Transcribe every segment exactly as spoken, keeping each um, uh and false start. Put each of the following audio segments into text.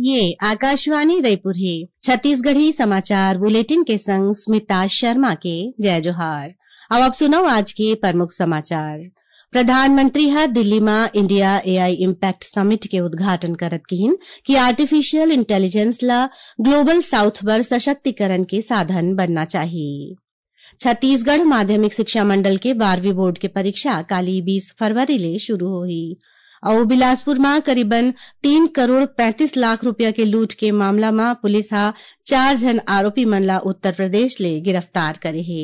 ये आकाशवाणी रायपुर है। छत्तीसगढ़ी समाचार बुलेटिन के संग स्मिता शर्मा के जय जोहार। अब आप सुनो आज के प्रमुख समाचार। प्रधानमंत्री ह दिल्ली में इंडिया एआई इम्पैक्ट समिट के उद्घाटन करत किहिन कि आर्टिफिशियल इंटेलिजेंस ला ग्लोबल साउथ बर सशक्तिकरण के साधन बनना चाहिए। छत्तीसगढ़ माध्यमिक शिक्षा मंडल के बारहवीं बोर्ड के परीक्षा काली बीस फरवरी ले शुरू होही और बिलासपुर में करीबन तीन करोड़ पैंतीस लाख रुपया के लूट के मामला में पुलिस हा चार जन आरोपी मन ला उत्तर प्रदेश ले गिरफ्तार करे है।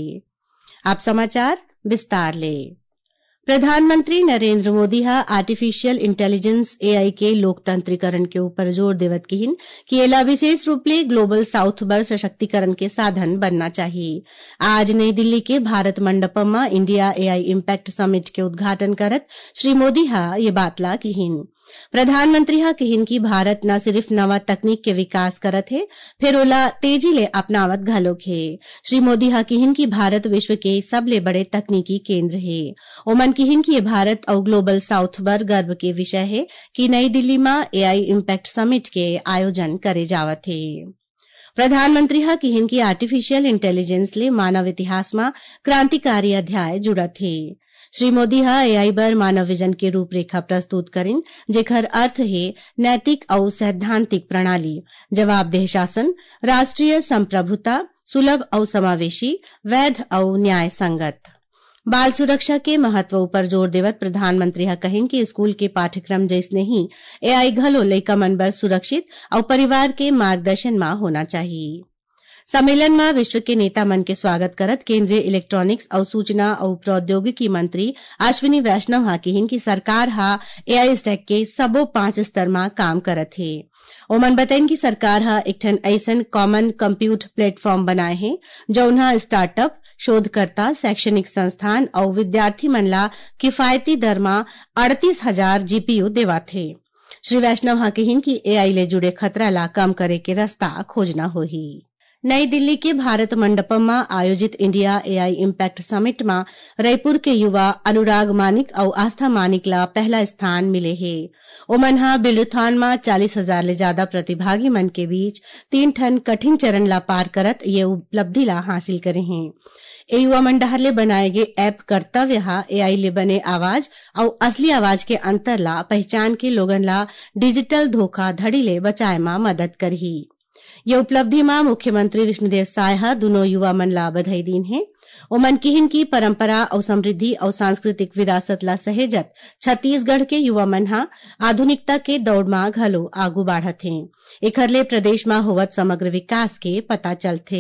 आप समाचार विस्तार ले। प्रधानमंत्री नरेंद्र मोदी हा आर्टिफिशियल इंटेलिजेंस एआई के लोकतंत्रीकरण के ऊपर जोर देवत किहिन कि एला विशेष रूप ले ग्लोबल साउथ बर सशक्तिकरण के साधन बनना चाहिए। आज नई दिल्ली के भारत मंडपम में इंडिया एआई इम्पैक्ट समिट के उद्घाटन करत श्री मोदी हा ये बात ला किहिन। प्रधानमंत्री हा किहिन कि भारत न सिर्फ नवा तकनीक के विकास करत है, फिर ओला तेजी ले अपनावत घलोक है। श्री मोदी हा किहिन कि भारत विश्व के सबले बड़े तकनीकी केंद्र है। ओमन किहिन कि ये भारत और ग्लोबल साउथ बर गर्व के विषय है कि नई दिल्ली में एआई इम्पैक्ट समिट के आयोजन करे जावत है। प्रधानमंत्री हा किहिन कि आर्टिफिशियल इंटेलिजेंस ले मानव इतिहास में क्रांतिकारी अध्याय जुड़त है। श्री मोदी हा एआई बर मानव विजन के रूपरेखा प्रस्तुत करिन, जेकर अर्थ है नैतिक और सैद्धांतिक प्रणाली, जवाबदेह शासन, राष्ट्रीय संप्रभुता, सुलभ और समावेशी, वैध और न्याय संगत। बाल सुरक्षा के महत्व पर जोर देवत प्रधानमंत्री हा कहिन कि स्कूल के पाठ्यक्रम जैसने ही एआई घलो लइका मन बर सुरक्षित और परिवार के मार्गदर्शन में होना चाहिए। सम्मेलन में विश्व के नेता मन के स्वागत करत केंद्रीय इलेक्ट्रॉनिक्स और सूचना और प्रौद्योगिकी मंत्री अश्विनी वैष्णव हा किहिन कि सरकार हा एआई स्टैक के सबो पांच स्तर में काम करत है। ओमन बताइन कि सरकार हा एक ठन ऐसन कॉमन कंप्यूट प्लेटफॉर्म बनाए है जौनहा स्टार्टअप, शोधकर्ता, शैक्षणिक संस्थान और विद्यार्थी मन ला किफायती दर में अड़तीस हजार जीपीयू देवत है। श्री वैष्णव हा किहिन कि एआई ले जुड़े खतरा ला कम करे के रास्ता खोजना होही। नई दिल्ली के भारत मंडपम में आयोजित इंडिया एआई इम्पैक्ट समिट में रायपुर के युवा अनुराग मानिक और आस्था मानिक ला पहला स्थान मिले है। ओमन हा बिल्डथॉन में चालीस हजार ले ज्यादा प्रतिभागी मन के बीच तीन ठन कठिन चरण ला पार करत ये उपलब्धि ला हासिल करे हैं। ए युवा मन डहर ले बनाए गए ऐप कर्तव्य हा एआई ले बने आवाज और असली आवाज के अंतर ला पहचान के लोगन ला डिजिटल धोखाधड़ी ले बचाए में मदद करही। ये उपलब्धि में मुख्यमंत्री विष्णुदेव साय हा दोनों युवा मन ला बधाई दीन है। ओमन किहिन की परंपरा और समृद्धि और सांस्कृतिक विरासत ला सहेजत छत्तीसगढ़ के युवा मन हा आधुनिकता के दौड़ में घलो आगू बढ़त हैं। एखर ले प्रदेश में होवत समग्र विकास के पता चलथे।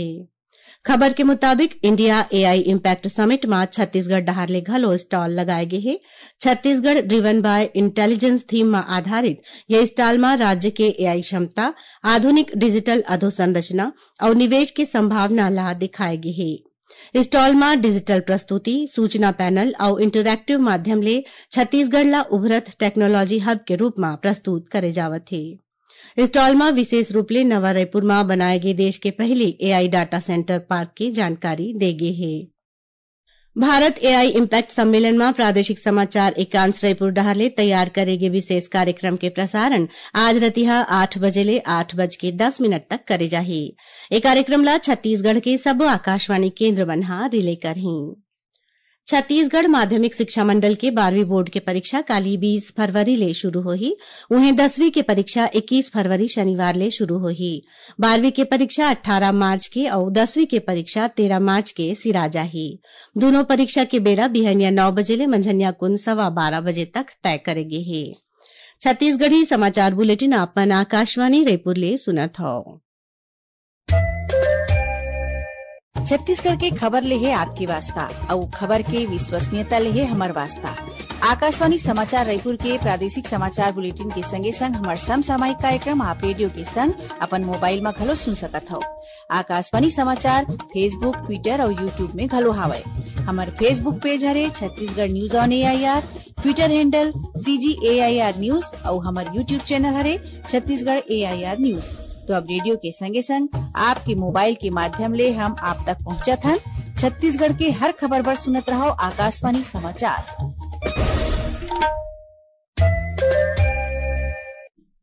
खबर के मुताबिक इंडिया एआई इम्पैक्ट समिट में छत्तीसगढ़ डहार ले घलो स्टॉल लगाए गए है। Chhattisgarh driven by intelligence theme में आधारित यह स्टॉल में राज्य के एआई क्षमता, आधुनिक डिजिटल अधोसंरचना और निवेश की संभावना ला दिखाए गए है। स्टॉल में डिजिटल प्रस्तुति, सूचना पैनल और इंटरैक्टिव माध्यम ले छत्तीसगढ़ ला उभरत टेक्नोलॉजी हब के रूप में प्रस्तुत करे जावत है। स्टॉल में विशेष रूप ले नवा रायपुर में बनाए गए देश के पहले एआई डाटा सेंटर पार्क की जानकारी दे गई है। भारत एआई इम्पैक्ट सम्मेलन में प्रादेशिक समाचार एकांश रायपुर डहाले तैयार करेगे विशेष कार्यक्रम के प्रसारण आज रतिहा आठ बजे ले आठ बज के दस मिनट तक करे जाही। ये कार्यक्रम ला छत्तीसगढ़ के सब आकाशवाणी केंद्र बनहा रिले करही। छत्तीसगढ़ माध्यमिक शिक्षा मंडल के बारहवीं बोर्ड के परीक्षा काली बीस फरवरी ले शुरू होही। उन्हें दसवीं के परीक्षा इक्कीस फरवरी शनिवार ले शुरू होही। बारहवीं के परीक्षा अठारह मार्च के और दसवीं के परीक्षा तेरह मार्च के सिरा जाही। दोनों परीक्षा के बेरा बिहनिया नौ बजे ले मंझनिया कुन सवा बारह बजे तक तय करेगे है। छत्तीसगढ़ी समाचार बुलेटिन आपन आकाशवाणी रायपुर ले सुनत हो। छत्तीसगढ़ के खबर ले है आपकी वास्ता और खबर के विश्वसनीयता ले है हमार वास्ता। आकाशवाणी समाचार रायपुर के प्रादेशिक समाचार बुलेटिन के संगे संग हमार समसामयिक कार्यक्रम आप रेडियो के संग अपन मोबाइल में घलो सुन सकत हो। आकाशवाणी समाचार फेसबुक, ट्विटर और यूट्यूब में घलो हावय। हमार फेसबुक पेज हरे Chhattisgarh news on AIR, Twitter handle CG AIR news और हमार यूट्यूब चैनल हरे छत्तीसगढ़ एआईआर न्यूज। तो अब रेडियो के संगे संग आपके मोबाइल के माध्यम ले हम आप तक पहुंचत हन। छत्तीसगढ़ के हर खबर पर सुनत रहो आकाशवाणी समाचार।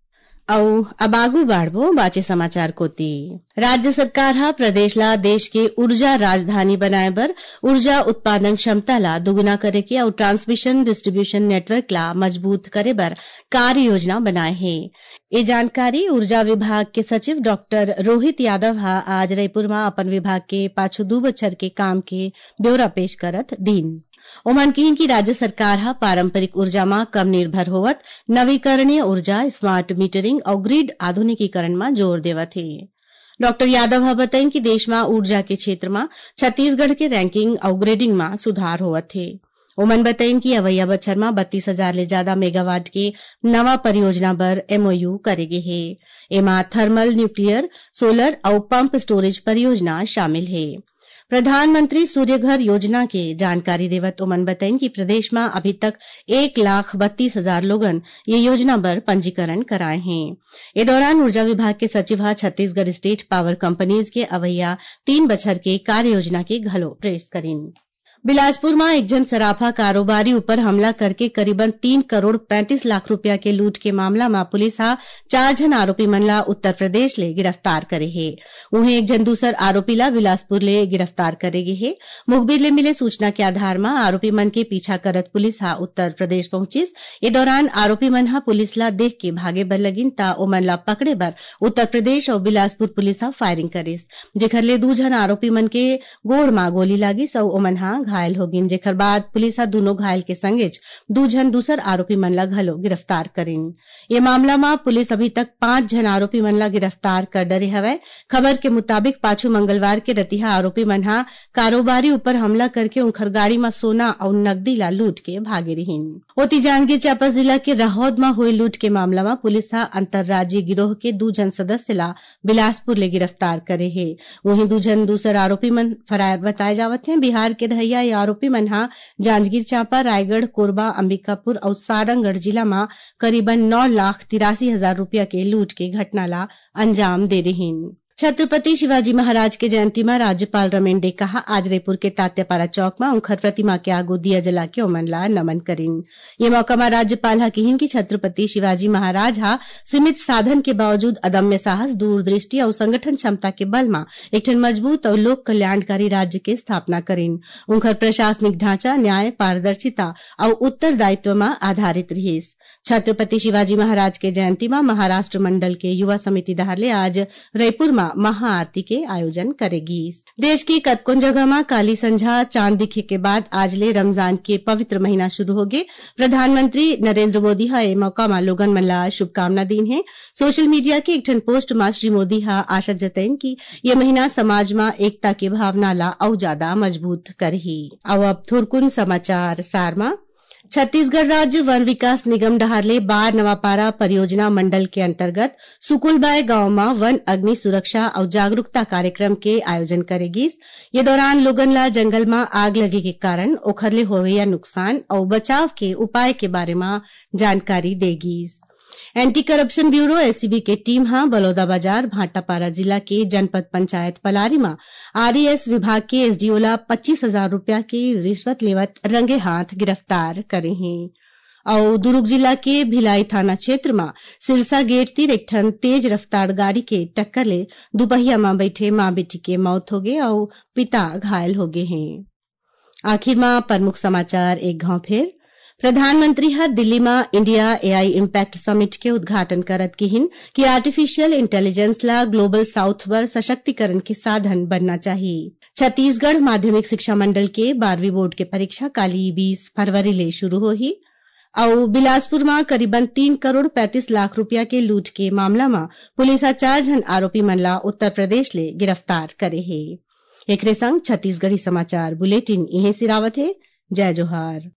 औ अब आगू बाढ़बो बाचे समाचार कोती। राज्य सरकार हा प्रदेश ला देश के ऊर्जा राजधानी बनाए बर ऊर्जा उत्पादन क्षमता ला दुगुना करे के और ट्रांसमिशन डिस्ट्रीब्यूशन नेटवर्क ला मजबूत करे बर कार्य योजना बनाए है। ये जानकारी ऊर्जा विभाग के सचिव डॉक्टर रोहित यादव हा आज रायपुर में अपन विभाग के पाछू दू बछर के काम के ब्यौरा पेश करत दिन। ओमन कहिन की राज्य सरकार हा पारंपरिक ऊर्जा में कम निर्भर होवत नवीकरणीय ऊर्जा, स्मार्ट मीटरिंग और ग्रिड आधुनिकीकरण में जोर देवत है। डॉक्टर यादव हा बताइन कि देश में ऊर्जा के क्षेत्र में छत्तीसगढ़ के रैंकिंग और ग्रेडिंग में सुधार होवत है। ओमन बताइन कि अवैया बछर में बत्तीस हजार ले ज्यादा मेगावाट के नवा परियोजना बर एमओयू करे गे है। एमा थर्मल, न्यूक्लियर, सोलर और पंप स्टोरेज परियोजना शामिल है। प्रधानमंत्री सूर्यघर योजना के जानकारी देवत ओमन बताइन कि प्रदेश में अभी तक एक लाख बत्तीस हजार लोगन ये योजना पर पंजीकरण कराए हैं। इस दौरान ऊर्जा विभाग के सचिव छत्तीसगढ़ स्टेट पावर कंपनीज के अवैया तीन बछर के कार्य योजना के घलो प्रेस करीन। बिलासपुर में एक जन सराफा कारोबारी ऊपर हमला करके करीबन तीन करोड़ पैंतीस लाख रुपया के लूट के मामला में पुलिस हा चार जन आरोपी मन ला उत्तर प्रदेश ले गिरफ्तार करे है। उन्हें एक जन दूसर आरोपी ला बिलासपुर ले गिरफ्तार करे गे है। मुखबिर ले मिले सूचना के आधार में आरोपी मन के पीछा करत पुलिस हा उत्तर प्रदेश पहुंचिस। ए दौरान आरोपी मन हा पुलिस ला देख के भागे बर लगिन ता ओमन ला पकड़े बर उत्तर प्रदेश और बिलासपुर पुलिस हा फायरिंग करिस, जेखर ले दू जन आरोपी मन के गोड़ में गोली लागिस और ओमन हा घायल हो गिन। जेकर बाद पुलिस हा दोनों घायल के संगे दू जन दूसर आरोपी मन ला घलो गिरफ्तार करिन। ये मामला में पुलिस अभी तक पांच जन आरोपी मन ला गिरफ्तार कर डरे हवय। खबर के मुताबिक पाछू मंगलवार के रतिहा आरोपी मन हा कारोबारी ऊपर हमला करके उनकर गाड़ी में सोना और नकदी ला लूट के भागे रहिन। ओती जांजगीर चांपा जिला के रहोद में हुए लूट के मामला में पुलिस हा अंतर्राज्यीय गिरोह के दू जन सदस्य ला बिलासपुर ले गिरफ्तार करे है। वहीं दू जन दूसर आरोपी मन फरार बताए जावत हैं। बिहार के रहैया ये आरोपी मन हा जांजगीर चांपा, रायगढ़, कोरबा, अंबिकापुर और सारंगगढ़ जिला में करीबन नौ लाख तिरासी हजार रुपया के लूट के घटना ला अंजाम दे रहीन। छत्रपति शिवाजी महाराज के जयंती में राज्यपाल रमेन डे कहा आज रायपुर के तात्यापारा चौक में उनकर प्रतिमा के आगू दिया जला के ओमन ला नमन करिन। ये मौका में राज्यपाल हा कहिन कि छत्रपति शिवाजी महाराज हा सीमित साधन के बावजूद अदम्य साहस, दूरदृष्टि और संगठन क्षमता के बल में एक मजबूत और लोक कल्याणकारी राज्य के स्थापना करिन। उनकर प्रशासनिक ढांचा न्याय, पारदर्शिता और उत्तरदायित्व में आधारित रहिस। छत्रपति शिवाजी महाराज के जयंती में महाराष्ट्र मंडल के युवा समिति दहारले आज रायपुर में महाआरती के आयोजन करेगी। देश की कतकोन जगह में काली संझा चांद दिखे के बाद आज ले रमजान के पवित्र महीना शुरू हो गए। प्रधानमंत्री नरेंद्र मोदी हा ए मौका में लोगन मन ला शुभकामना दीन है। सोशल मीडिया के एक ठन पोस्ट में श्री मोदी हा आशा जतैन कि ये महीना समाज में एकता के भावना ला और ज्यादा मजबूत करही। अब थोरकुन समाचार सार में छत्तीसगढ़ राज्य वन विकास निगम डहारले बार नवापारा परियोजना मंडल के अंतर्गत सुकुलबाई गांव में वन अग्नि सुरक्षा और जागरूकता कार्यक्रम के आयोजन करेगी। ये दौरान लोगन ला जंगल में आग लगे के कारण ओखरले होवे नुकसान और बचाव के उपाय के बारे में जानकारी देगी। एंटी करप्शन ब्यूरो एसीबी के टीम हा बलौदाबाजार, भाटापारा जिला के जनपद पंचायत पलारी में आरईएस विभाग के एसडीओ ला पच्चीस हजार रूपया की रिश्वत लेवत रंगे हाथ गिरफ्तार करे हैं। और दुर्ग जिला के भिलाई थाना क्षेत्र में सिरसा गेट तीर एक ठन तेज रफ्तार गाड़ी के टक्कर ले दुपहिया में बैठे मां बेटी के मौत हो गए और पिता घायल हो गए हैं। आखिर में प्रमुख समाचार एक घाव फिर प्रधानमंत्री हर दिल्ली में इंडिया एआई इम्पैक्ट समिट के उद्घाटन करत किहिन कि आर्टिफिशियल इंटेलिजेंस ला ग्लोबल साउथ वर सशक्तिकरण के साधन बनना चाहिए। छत्तीसगढ़ माध्यमिक शिक्षा मंडल के बारहवीं बोर्ड के परीक्षा काली बीस फरवरी ले शुरू होही। और बिलासपुर में करीबन तीन करोड़ पैंतीस लाख रुपया के लूट के मामला में पुलिस चार जन आरोपी मन ला उत्तर प्रदेश ले गिरफ्तार करे है। एकरे संग छत्तीसगढ़ी समाचार बुलेटिन इहे सिरावत है। जय जोहार।